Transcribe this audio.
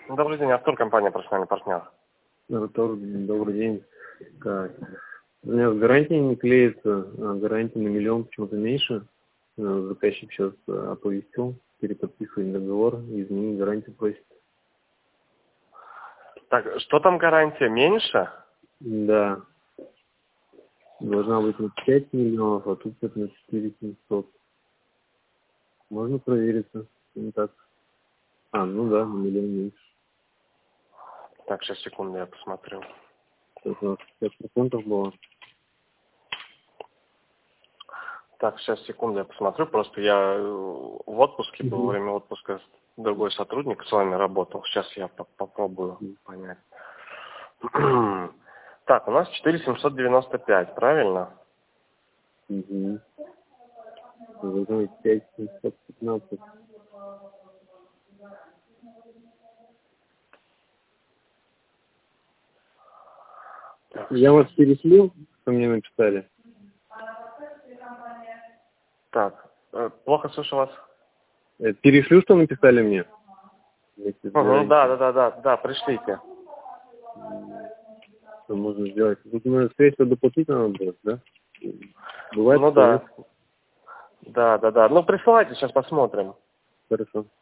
Добрый день, Артур, компания «Профессиональный партнер». Артур, добрый день. Так. У меня гарантия не клеится, а гарантия на 1 миллион почему-то меньше. Заказчик сейчас оповестил, переподписывать договор, изменить гарантию просит. Так, что там гарантия? Меньше? Да. Должна быть на 5 миллионов, а тут это на 4 700. Можно провериться? Не так. Ну да, на 1 миллион меньше. Так, сейчас, секунду, я посмотрю. Это у нас 50% было. Так, сейчас, секунду, я посмотрю. Просто я в отпуске был, во время отпуска другой сотрудник с вами работал. Сейчас я попробую понять. Так, у нас 4795, правильно? Угу. Должно быть 5 715. Так, Я вас переслил, что мне написали. так, плохо слышу вас. Перешлю, что написали мне? Да, пришлите. Что можно сделать? Тут, наверное, средства доплатить надо будет, да? Бывает, Ну что нет? да. Да. Ну, присылайте, сейчас посмотрим. Хорошо.